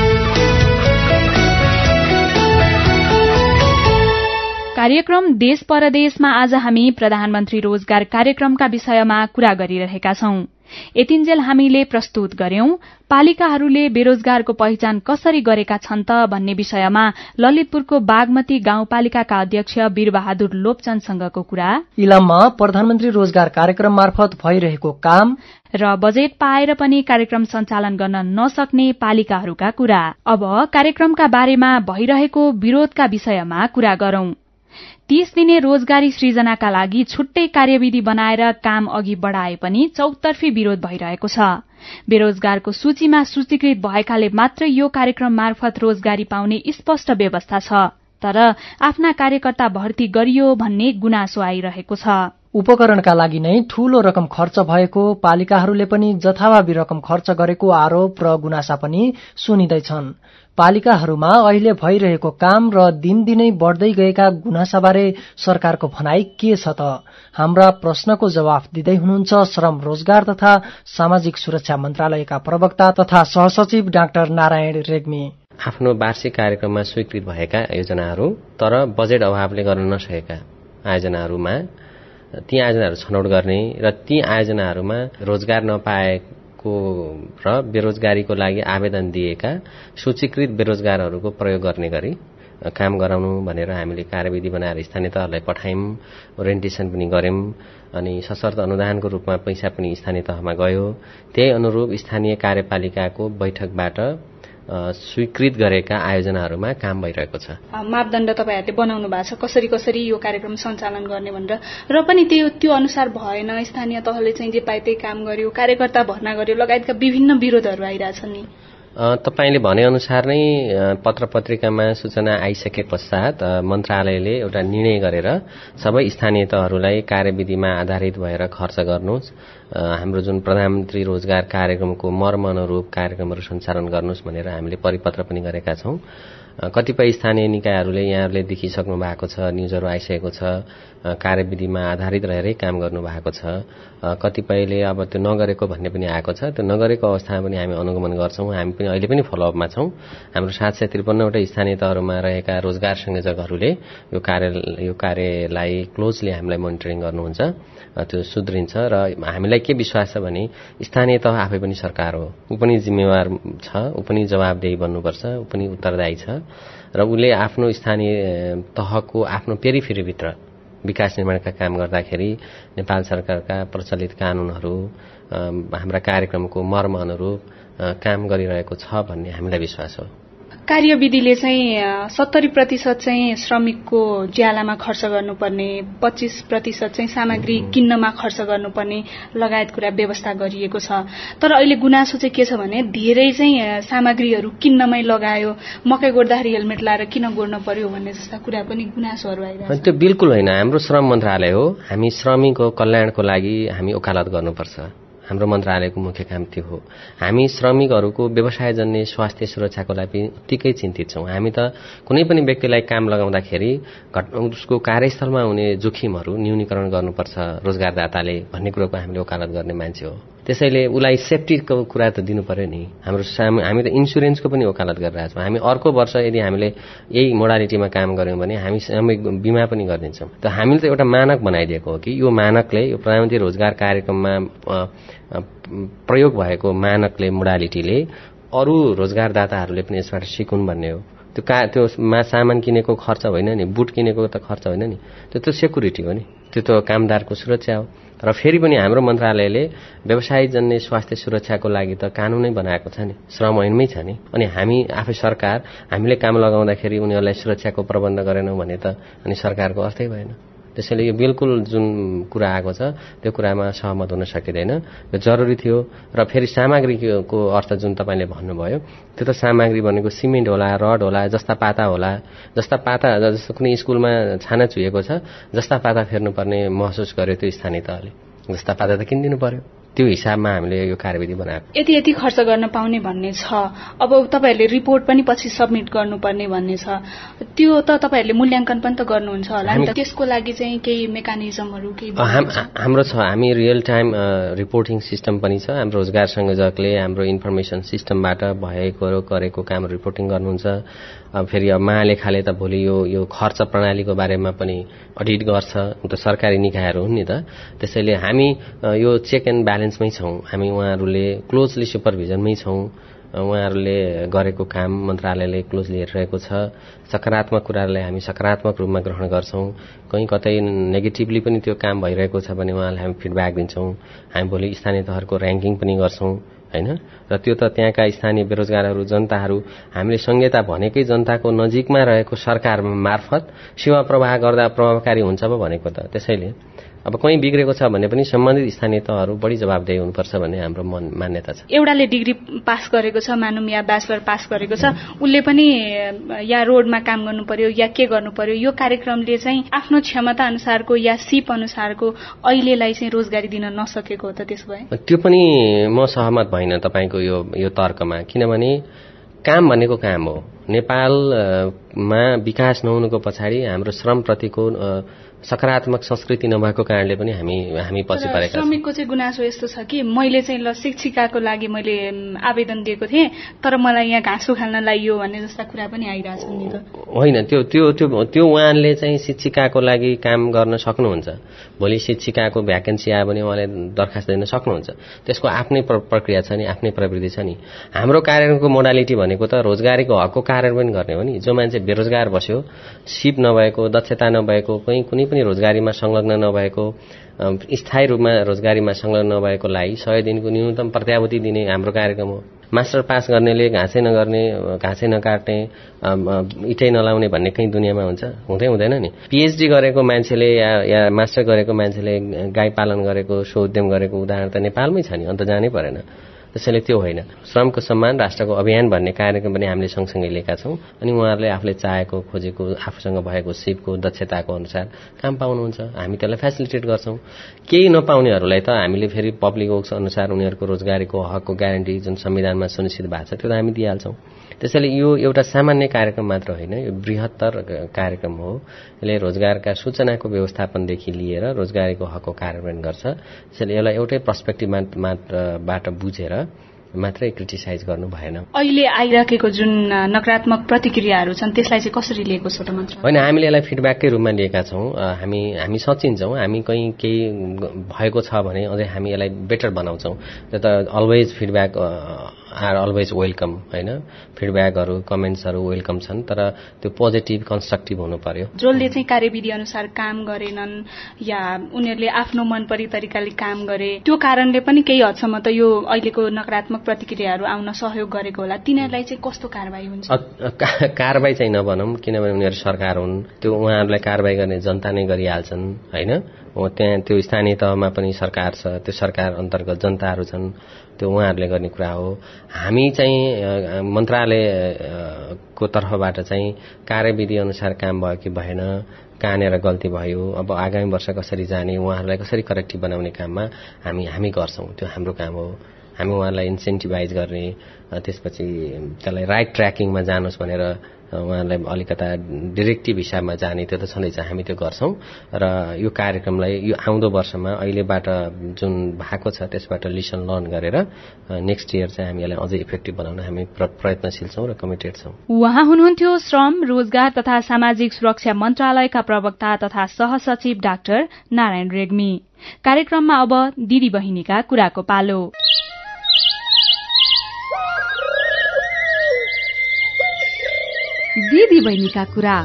कार्यक्रम देश परदेशमा आज हामी प्रधानमन्त्री रोजगार कार्यक्रमका विषयमा कुरा गरिरहेका छौं। यतिन्जेल हामीले प्रस्तुत गर्यौं पालिकाहरूले बेरोजगारको पहिचान कसरी गरेका छन् त भन्ने विषयमा ललितपुरको बागमती गाउँपालिकाका अध्यक्ष वीरबहादुर लोपचन्दसँगको कुरा, इलाममा प्रधानमन्त्री रोजगार कार्यक्रम मार्फत भइरहेको काम र बजेट पाएर पनि कार्यक्रम सञ्चालन गर्न नसक्ने पालिकाहरूका कुरा। अब कार्यक्रमका बारेमा भइरहेको विरोधका विषयमा कुरा गरौं। तीस दिने रोजगारी सृजनाका लागि छुट्टै कार्यविधि बनाएर काम अघि बढ़ाए पनि चौतर्फी विरोध भइरहेको छ। बेरोजगारको सूचीमा सूचीकृत भएकाले मात्र यो कार्यक्रम मार्फत रोजगारी पाउने स्पष्ट व्यवस्था छ, तर आफ्ना कार्यकर्ता भर्ती गरियो भन्ने गुनासो आइरहेको छ। उपकरणका लागि नै ठूलो रकम खर्च भएको, पालिकाहरूले पनि जथाभावी रकम खर्च गरेको आरोप र गुनासा पनि सुनिँदैछन्। पालिकाहरूमा अहिले भइरहेको काम र दिनदिनै बढ्दै गएका गुनासाबारे सरकारको भनाई के छ त? हाम्रा प्रश्नको जवाफ दिँदै हुनुहुन्छ श्रम, रोजगार तथा सामाजिक सुरक्षा मन्त्रालयका प्रवक्ता तथा सहसचिव डाक्टर नारायण रेग्मी। आफ्नो वार्षिक कार्यक्रममा स्वीकृत भएका योजनाहरू तर बजेट अभावले गर्न नसकेका आयोजनाहरूमा ती आयोजनाहरू छनौट गर्ने र ती आयोजनाहरूमा रोजगार नपाएको र बेरोजगारीको लागि आवेदन दिएका सूचीकृत बेरोजगारहरूको प्रयोग गर्ने गरी काम गराउनु भनेर हामीले कार्यविधि बनाएर स्थानीय तहलाई पठायौं, ओरिएन्टेसन पनि गर्यौं अनि सशर्त अनुदानको रूपमा पैसा पनि स्थानीय तहमा गयो। त्यही अनुरूप स्थानीय कार्यपालिकाको बैठकबाट स्वीकृत गरेका आयोजनाहरूमा काम भइरहेको छ। मापदण्ड तपाईहरुले बनाउनु भएको छ कसरी कसरी यो कार्यक्रम सञ्चालन गर्ने भनेर, र पनि त्यो त्यो अनुसार भएन, स्थानीय तहले चाहिँ जे पाए त्यही काम गर्यो, कार्यकर्ता भर्ना गर्यो लगायतका विभिन्न विरोधहरू आइरहेछन् नि। तपाईले भने अनुसार नै पत्र पत्रिकामा सूचना आइसके पश्चात मन्त्रालयले एउटा निर्णय गरेर सबै स्थानीय तहहरूलाई कार्यविधिमा आधारित भएर खर्च गर्नुहोस्, हाम्रो जुन प्रधानमन्त्री रोजगार कार्यक्रमको मर्म अनुरूप कार्यक्रमहरू सञ्चालन गर्नुहोस् भनेर हामीले परिपत्र पनि गरेका छौं। कतिपय स्थानीय निकायहरूले यहाँहरूले देखिसक्नु भएको छ, न्युजहरू आइसकेको छ, कार्यविधिमा आधारित रहेरै काम गर्नु भएको छ। कतिपयले अब त्यो नगरेको भन्ने पनि आएको छ। त्यो नगरेको अवस्थामा पनि हामी अनुगमन गर्छौं। हामी पनि अहिले पनि फलोअपमा छौं। हाम्रो सात सय त्रिपन्नवटा स्थानीय तहहरूमा रहेका रोजगार संयोजकहरूले यो कार्य यो कार्यलाई क्लोजली हामीलाई मोनिटरिङ गर्नुहुन्छ, त्यो सुध्रिन्छ। र हामीलाई के विश्वास छ भने स्थानीय तह आफै पनि सरकार हो, ऊ पनि जिम्मेवार छ, ऊ पनि जवाबदेही बन्नुपर्छ, ऊ पनि उत्तरदायी छ र उसले आफ्नो स्थानीय तहको आफ्नो पेरिफेरीभित्र विकास निर्माणका काम गर्दाखेरि नेपाल सरकारका प्रचलित कानूनहरू हाम्रा कार्यक्रमको मर्म अनुरूप काम गरिरहेको छ भन्ने हामीलाई विश्वास हो। कार्यविधिले चाहिँ सत्तरी प्रतिशत चाहिँ श्रमिकको ज्यालामा खर्च गर्नुपर्ने, पच्चीस प्रतिशत चाहिँ सामग्री किन्नमा खर्च गर्नुपर्ने लगायत कुरा व्यवस्था गरिएको छ। तर अहिले गुनासो चाहिँ के छ भने धेरै चाहिँ सामग्रीहरू किन्नमै लगायो, मकै गोड्दाखेरि हेलमेट लाएर किन गोड्न पर्यो भन्ने जस्ता कुरा पनि गुनासोहरू आइरहेको छ। त्यो बिल्कुल होइन। हाम्रो श्रम मन्त्रालय हो, हामी श्रमिकको कल्याणको लागि हामी वकालत गर्नुपर्छ। हाम्रो मन्त्रालयको मुख्य काम त्यो हो। हामी श्रमिकहरूको व्यवसायजन्य स्वास्थ्य सुरक्षाको लागि उत्तिकै चिन्तित छौँ। हामी त कुनै पनि व्यक्तिलाई काम लगाउँदाखेरि उसको कार्यस्थलमा हुने जोखिमहरू न्यूनीकरण गर्नुपर्छ रोजगारदाताले भन्ने कुरोको हामीले वकालत गर्ने मान्छे हो। त्यसैले उसलाई सेफ्टीको कुरा त दिनु पर्यो नि। हाम्रो हामी त इन्सुरेन्सको पनि वकालत गरिरहेका छौँ। हामी अर्को वर्ष यदि हामीले यही मोडालिटीमा काम गऱ्यौँ भने हामी सामूहिक बिमा पनि गरिदिन्छौँ। त हामीले त एउटा मानक बनाइदिएको हो कि यो मानकले यो प्रधानमन्त्री रोजगार कार्यक्रममा प्रयोग भएको मानकले मोडालिटीले अरू रोजगारदाताहरूले पनि यसबाट सिकुन् भन्ने हो। त्यो का त्यो सामान किनेको खर्च होइन नि, बुट किनेको त खर्च होइन नि, त्यो त सेक्युरिटी हो नि, त्यो त कामदारको सुरक्षा हो। र फेरि पनि हाम्रो मन्त्रालयले व्यवसायजन्य स्वास्थ्य सुरक्षाको लागि त कानुनै बनाएको छ नि, श्रम ऐनमै छ नि। अनि हामी आफै सरकार हामीले काम लगाउँदाखेरि उनीहरूलाई सुरक्षाको प्रबन्ध गरेनौँ भने त अनि सरकारको अर्थै भएन। त्यसैले यो बिल्कुल जुन कुरा आएको छ त्यो कुरामा सहमत हुन सकिँदैन। यो जरुरी थियो। र फेरि सामग्रीको अर्थ जुन तपाईँले भन्नुभयो त्यो त सामग्री भनेको सिमेन्ट होला, रड होला, जस्ता पाता होला, जस्ता पाता जस्तो कुनै स्कुलमा छाना चुहेको छ जस्ता पाता फेर्नुपर्ने महसुस गर्यो त्यो स्थानीय तहले, जस्ता पाता त किनिदिनु पर्यो। त्यो हिसाबमा हामीले यो कार्यविधि बनाएको। यति यति खर्च गर्न पाउने भन्ने छ। अब तपाईँहरूले रिपोर्ट पनि पछि सबमिट गर्नुपर्ने भन्ने छ। त्यो त तपाईँहरूले मूल्याङ्कन पनि त गर्नुहुन्छ होला नि त। त्यसको लागि चाहिँ केही मेकानिजमहरू केही हाम्रो छ। हामी रियल टाइम रिपोर्टिङ सिस्टम पनि छ। हाम्रो रोजगार संयोजकले हाम्रो इन्फर्मेसन सिस्टमबाट भएको गरेको काम रिपोर्टिङ गर्नुहुन्छ। फेरि अब महालेखाले त भोलि यो यो खर्च प्रणालीको बारेमा पनि अडिट गर्छ। त सरकारी निकायहरू हुन् नि त। त्यसैले हामी यो चेक एन्ड ब्यालेन्समै छौँ। हामी उहाँहरूले क्लोजली सुपरभिजनमै छौँ। उहाँहरूले गरेको काम मन्त्रालयले क्लोजली हेरिरहेको छ। सकारात्मक कुराहरूलाई हामी सकारात्मक रूपमा ग्रहण गर्छौँ। कहीँ कतै नेगेटिभली पनि त्यो काम भइरहेको छ भने उहाँलाई हामी फिडब्याक दिन्छौँ। हामी भोलि स्थानीय तहहरूको ऱ्याङ्किङ पनि गर्छौँ हैन। र त्यो त त्यहाँका स्थानीय बेरोजगारहरू जनताहरू हामीले संहिता भनेकै जनताको नजिकमा रहेको सरकार मार्फत सेवा प्रवाह गर्दा प्रभावकारी हुन्छ पो भनेको त। त्यसैले अब कहीँ बिग्रेको छ भने पनि सम्बन्धित स्थानीय तहहरू बढी जवाबदेही हुनुपर्छ भन्ने हाम्रो मान्यता छ। एउटाले डिग्री पास गरेको छ मानौँ या ब्याचलर पास गरेको छ, उसले पनि या रोडमा काम गर्नु पर्यो या के गर्नु पर्यो, यो कार्यक्रमले चाहिँ आफ्नो क्षमता अनुसारको या सिप अनुसारको अहिलेलाई चाहिँ रोजगारी दिन नसकेको हो त। त्यसो भए त्यो पनि म सहमत भइन तपाईँको यो यो तर्कमा। किनभने काम भनेको काम हो। नेपालमा विकास नहुनुको पछाडि हाम्रो श्रमप्रतिको सकारात्मक संस्कृति नभएको कारणले पनि हामी हामी पछि परेका छौँ। श्रमिकको चाहिँ गुनासो यस्तो छ कि मैले चाहिँ ल शिक्षिकाको लागि मैले आवेदन दिएको थिएँ तर मलाई यहाँ घाँस उखाल्न लागियो भन्ने जस्ता कुरा पनि आइरहेछन् नि त। होइन, त्यो त्यो त्यो त्यो उहाँले चाहिँ शिक्षिकाको लागि काम गर्न सक्नुहुन्छ। भोलि शिक्षिकाको भ्याकेन्सी आयो भने उहाँले दरखास्त दिन सक्नुहुन्छ। त्यसको आफ्नै प्रक्रिया छ नि, आफ्नै प्रवृत्ति छ नि। हाम्रो कार्यक्रमको मोडालिटी भनेको त रोजगारीको हकको कार्यान्वयन गर्ने हो नि। जो मान्छे बेरोजगार बस्यो, सिप नभएको, दक्षता नभएको, कहीँ कुनै पनि रोजगारीमा संलग्न नभएको, स्थायी रूपमा रोजगारीमा संलग्न नभएको लागि सय दिनको न्यूनतम प्रत्याभूति दिने हाम्रो कार्यक्रम हो। मास्टर पास गर्नेले घाँसै नगर्ने, घाँसै नकाट्ने, इटै नलाउने भन्ने कहीँ दुनियाँमा हुन्छ? हुँदै हुँदैन नि। पिएचडी गरेको मान्छेले या या मास्टर गरेको मान्छेले गाई पालन गरेको, सो उद्यम गरेको उदाहरण त नेपालमै छ नि, अन्त जानै परेन। त्यसैले त्यो होइन। श्रमको सम्मान राष्ट्रको अभियान भन्ने कार्यक्रम पनि हामीले सँगसँगै लिएका छौँ। अनि उहाँहरूले आफूले चाहेको, खोजेको, आफूसँग भएको सिपको, दक्षताको अनुसार काम पाउनुहुन्छ। हामी त्यसलाई फेसिलिटेट गर्छौँ। केही नपाउनेहरूलाई त हामीले फेरि पब्लिक वर्क्स अनुसार उनीहरूको रोजगारीको हकको ग्यारेन्टी जुन संविधानमा सुनिश्चित भएको छ त्यो त हामी दिइहाल्छौँ। त्यसैले यो एउटा सामान्य कार्यक्रम मात्र होइन, यो बृहत्तर कार्यक्रम हो। यसले रोजगारका सूचनाको व्यवस्थापनदेखि लिएर रोजगारीको हकको कार्यान्वयन गर्छ। त्यसैले यसलाई एउटै पर्सपेक्टिभबाट बुझेर मात्रै क्रिटिसाइज गर्नु भएन। अहिले आइराखेको जुन नकारात्मक प्रतिक्रियाहरू छन् त्यसलाई चाहिँ कसरी लिएको छ त मन्त्री? होइन, हामीले यसलाई फिडब्याककै रूपमा लिएका छौँ। हामी हामी सचिन्छौँ। हामी कहीँ केही भएको छ भने अझै हामी यसलाई बेटर बनाउँछौँ। त्यो त always feedback are always welcome होइन। फिडब्याकहरू, कमेन्ट्सहरू वेलकम छन्, तर त्यो पोजिटिभ कन्स्ट्रक्टिभ हुनु पर्यो। जसले चाहिँ कार्यविधि अनुसार काम गरेनन् या उनीहरूले आफ्नो मनपरी तरिकाले काम गरे, त्यो कारणले पनि केही हदसम्म त यो अहिलेको नकारात्मक प्रतिक्रियाहरू आउन सहयोग गरेको होला। तिनीहरूलाई चाहिँ कस्तो कारबाही हुन्छ? कारबाही चाहिँ नभनौँ, किनभने उनीहरू सरकार हुन्। त्यो उहाँहरूलाई कारबाही गर्ने जनता नै गरिहाल्छन् होइन। त्यहाँ त्यो स्थानीय तहमा पनि सरकार छ, त्यो सरकार अन्तर्गत जनताहरू छन्, त्यो उहाँहरूले गर्ने कुरा हो। हामी चाहिँ मन्त्रालयको तर्फबाट चाहिँ कार्यविधि अनुसार काम भयो कि भएन, कहाँनिर गल्ती भयो, अब आगामी वर्ष कसरी जाने, उहाँहरूलाई कसरी करेक्टिभ बनाउने काममा हामी हामी गर्छौँ। त्यो हाम्रो काम हो। हामी उहाँहरूलाई इन्सेन्टिभाइज गर्ने, त्यसपछि त्यसलाई राइट ट्र्याकिङमा जानुहोस् भनेर उहाँहरूलाई अलिकता डिरेक्टिभ हिसाबमा जाने, त्यो त छँदैछ, हामी त्यो गर्छौँ। र यो कार्यक्रमलाई यो आउँदो वर्षमा अहिलेबाट जुन भएको छ त्यसबाट लिसन लर्न गरेर नेक्स्ट इयर चाहिँ हामी यसलाई अझै इफेक्टिभ बनाउन हामी प्रयत्नशील छौँ र कमिटेड छौँ। उहाँ हुनुहुन्थ्यो श्रम, रोजगार तथा सामाजिक सुरक्षा मन्त्रालयका प्रवक्ता तथा सहसचिव डाक्टर नारायण रेग्मी। कार्यक्रममा अब दिदी बहिनीका कुराको पालो। दिदी बहिनीका कुरा।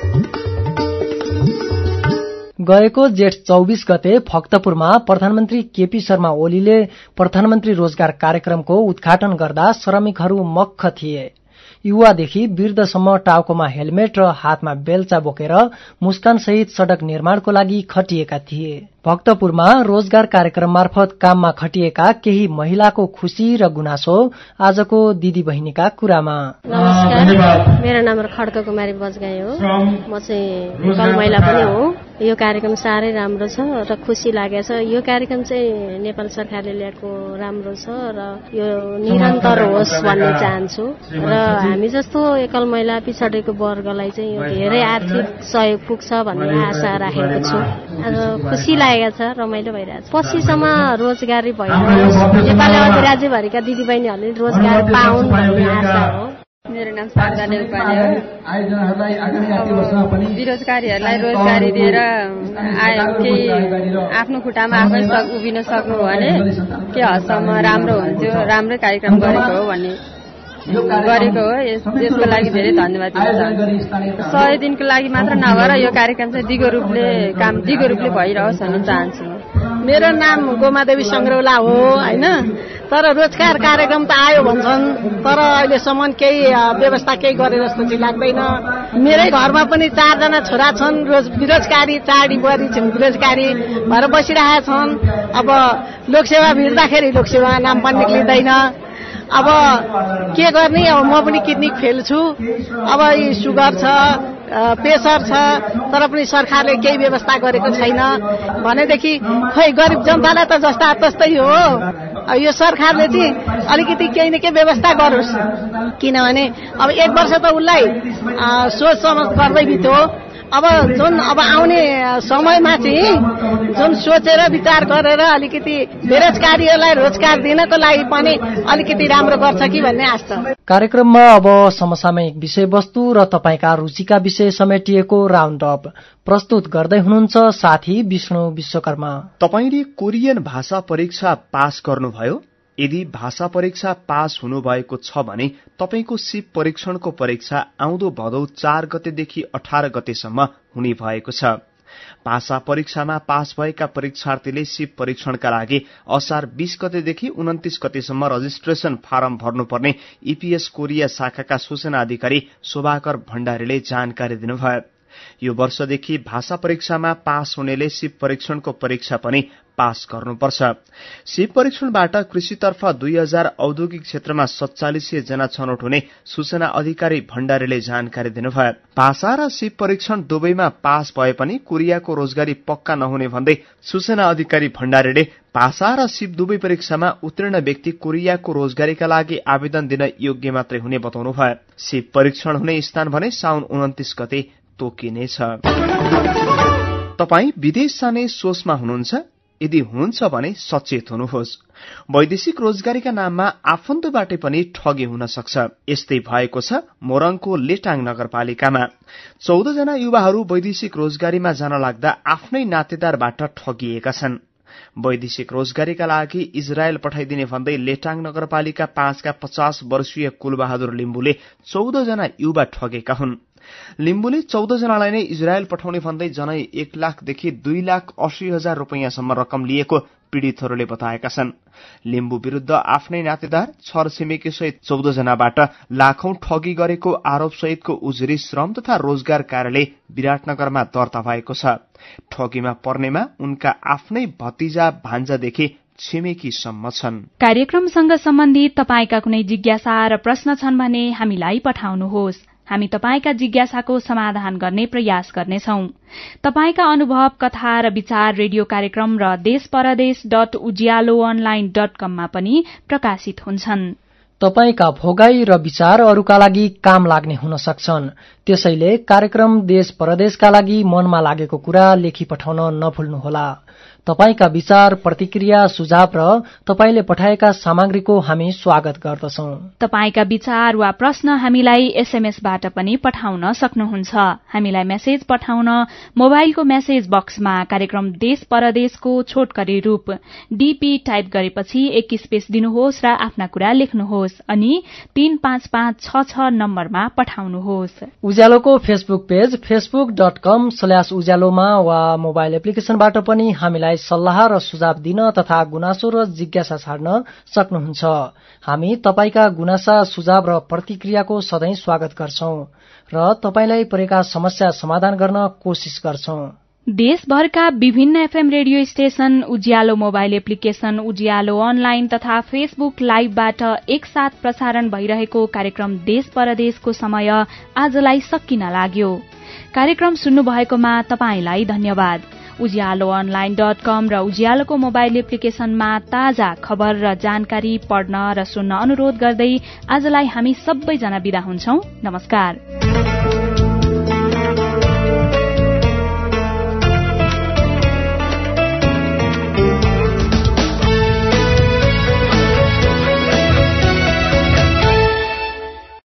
गएको जेठ चौबीस गते भक्तपुरमा प्रधानमन्त्री केपी शर्मा ओलीले प्रधानमन्त्री रोजगार कार्यक्रमको उद्घाटन गर्दा श्रमिकहरू मक्ख थिए। युवादेखि वृद्धसम्म टाउकोमा हेलमेट र हातमा बेल्चा बोकेर मुस्कानसहित सड़क निर्माणको लागि खटिएका थिए। भक्तपुरमा रोजगार कार्यक्रम मार्फत काममा खटिएका केही महिलाको खुशी र गुनासो आजको दिदी बहिनीका कुरामा। नमस्कार, मेरो नाम खड्का कुमारी बजगाई हो। म चाहिँ एकल महिला पनि हो। यो कार्यक्रम साह्रै राम्रो छ र खुसी लागेको छ। यो कार्यक्रम चाहिँ नेपाल सरकारले ल्याएको राम्रो छ र यो निरन्तर होस् भन्ने चाहन्छु। र हामी जस्तो एकल महिला पिछडेको वर्गलाई चाहिँ यो धेरै आर्थिक सहयोग पुग्छ भन्ने आशा राखेको छु। खुसी लागेको छ, रमाइलो भइरहेछ। पछिसम्म रोजगारी भइरहोस्, नेपाल राज्यभरिका दिदीबहिनीहरूले रोजगार पाउन् भन्ने आशा हो। मेरो नाम शारदा नेपाली हो। बेरोजगारीहरूलाई रोजगारी दिएर केही आफ्नो खुट्टामा आफै उभिन सक्नु भने के हदसम्म राम्रो हुन्थ्यो। राम्रै कार्यक्रम गरेको हो भन्ने गरेको हो। यसको लागि धेरै धन्यवाद दिन्छु। सय दिनको लागि मात्र नभएर यो कार्यक्रम चाहिँ दिगो रूपले काम दिगो रूपले भइरहोस् भन्ने चाहन्छु। मेरो नाम गोमादेवी सङ्ग्रौला हो होइन। तर रोजगार कार्यक्रम त आयो भन्छन्, तर अहिलेसम्म केही व्यवस्था केही गरे जस्तो चाहिँ लाग्दैन। मेरै घरमा पनि चारजना छोरा छन्, रोज बेरोजगारी, चारडी बुहारी छन् बेरोजगारी भएर बसिरहेका छन्। अब लोकसेवा भिड्दाखेरि लोकसेवा नाम पनि निक्लिँदैन। अब के गर्ने, अब म पनि किडनी फेल छु। अब सुगर छ, प्रेसर छ, तर पनि सरकारले केही व्यवस्था गरेको छैन भनेदेखि खोइ गरिब जनतालाई त जस्ता तस्तै हो। यो सरकारले चाहिँ अलिकति केही न केही व्यवस्था गरोस्, किनभने अब एक वर्ष त उसलाई सोच समझ गर्दै बित्यो। अब जुन अब आउने समयमा चाहिँ जुन सोचेर विचार गरेर अलिकति बेरोजगारीहरूलाई रोजगार दिनको लागि पनि अलिकति राम्रो गर्छ कि भन्ने आश छ। कार्यक्रममा अब समसामयिक विषयवस्तु र तपाईका रुचिका विषय समेटिएको राउन्ड अप प्रस्तुत गर्दै हुनुहुन्छ साथी विष्णु विश्वकर्मा। तपाईले कोरियन भाषा परीक्षा पास गर्नुभयो? यदि भाषा परीक्षा पास हुनुभएको छ भने तपाईको सिप परीक्षणको परीक्षा आउँदो भदौ चार गतेदेखि अठार गतेसम्म हुने भएको छ। भाषा परीक्षामा पास भएका परीक्षार्थीले सिप परीक्षणका लागि असार बीस गतेदेखि उन्तिस गतेसम्म रजिस्ट्रेशन फारम भर्नुपर्ने ईपीएस कोरिया शाखाका सूचना अधिकारी शोभाकर भण्डारीले जानकारी दिनुभयो। यो वर्षदेखि भाषा परीक्षामा पास हुनेले सिप परीक्षणको परीक्षा पनि पास गर्नुपर्छ। सिप परीक्षणबाट कृषितर्फ दुई हजार औद्योगिक क्षेत्रमा सत्तालिस सय जना छनौट हुने सूचना अधिकारी भण्डारीले जानकारी दिनुभयो। भाषा र सिप परीक्षण दुवैमा पास भए पनि कोरियाको रोजगारी पक्का नहुने भन्दै सूचना अधिकारी भण्डारीले भाषा र सिप दुवै परीक्षामा उत्तीर्ण व्यक्ति कोरियाको रोजगारीका लागि आवेदन दिन योग्य मात्रै हुने बताउनुभयो। सिप परीक्षण हुने स्थान भने साउन उन्तिस गते तोकिनेछ। तपाई विदेश जाने सोचमा हुनुहुन्छ? यदि हुनुहुन्छ भने सचेत हुनुहोस्। वैदेशिक रोजगारीका नाममा आफन्तबाटै पनि ठगी हुन सक्छ। यस्तै भएको छ मोरङको लेटाङ नगरपालिकामा। चौध जना युवाहरू वैदेशिक रोजगारीमा जान लाग्दा आफ्नै नातेदारबाट ठगिएका छन्। वैदेशिक रोजगारीका लागि इजरायल पठाइदिने भन्दै लेटाङ नगरपालिका पाँचका पचास वर्षीय कुलबहादुर लिम्बुले चौध जना युवा ठगेका हुन्। लिम्बुले चौध जनालाई नै इजरायल पठाउने भन्दै जनै एक लाखदेखि दुई लाख अस्सी हजार रूपियाँसम्म रकम लिएको पीड़ितहरूले बताएका छन्। लिम्बू विरूद्ध आफ्नै नातेदार छरछिमेकी सहित चौध जनाबाट लाखौं ठगी गरेको आरोप सहितको उजुरी श्रम तथा रोजगार कार्यालय विराटनगरमा दर्ता भएको छ। ठगीमा पर्नेमा उनका आफ्नै भतिजा भान्जादेखि छिमेकीसम्म छन्। कार्यक्रमसँग सम्बन्धित तपाईका कुनै जिज्ञासा र प्रश्न छन् भने हामीलाई पठाउनुहोस्। हामी तपाईका जिज्ञासाको समाधान गर्ने प्रयास गर्नेछौं। तपाईका अनुभव, कथा र विचार रेडियो कार्यक्रम र देश परदेश डट उज्यालो अनलाइन डट कममा पनि प्रकाशित हुन्छन्। तपाईका भोगाई र विचार अरूका लागि काम लाग्ने हुन सक्छन्। त्यसैले कार्यक्रम देश परदेशका लागि मनमा लागेको कुरा लेखी पठाउन नभुल्नुहोला। तपाईका विचार, प्रतिक्रिया, सुझाव र तपाईले पठाएका सामग्रीको हामी स्वागत गर्दछौं। तपाईका विचार वा प्रश्न हामीलाई एसएमएसबाट पनि पठाउन सक्नुहुन्छ। हामीलाई मेसेज पठाउन मोबाइलको मेसेज बक्समा कार्यक्रम देश परदेशको छोटकरी रूप डीपी टाइप गरेपछि एक स्पेस दिनुहोस् र आफ्ना कुरा लेख्नुहोस् अनि तीन पाँच पाँच छ छ नम्बरमा पठाउनुहोस्। उज्यालोको Facebook page Facebook dot com slash उज्यालोमा वा मोबाइल एप्लिकेशनबाट पनि हामीलाई सल्लाह र सुझाव दिन तथा गुनासो र जिज्ञासा छाड्न सक्नुहुन्छ। हामी तपाईका गुनासा, सुझाव र प्रतिक्रियाको सधैं स्वागत गर्छौं र तपाईलाई परेका समस्या समाधान गर्न कोशिश गर्छौं। देशभरका विभिन्न FM radio station, Ujyaalo mobile application, Ujyaalo online तथा फेसबुक लाइभबाट एकसाथ प्रसारण भइरहेको कार्यक्रम देश परदेशको समय आजलाई सकिन लाग्यो। कार्यक्रम सुन्नुभएकोमा तपाईलाई धन्यवाद। उज्यालो अनलाइन डट कम र उज्यालोको मोबाइल एप्लिकेशनमा ताजा खबर र जानकारी पढ्न र सुन्न अनुरोध गर्दै आजलाई हामी सबैजना बिदा हुन्छौं। नमस्कार।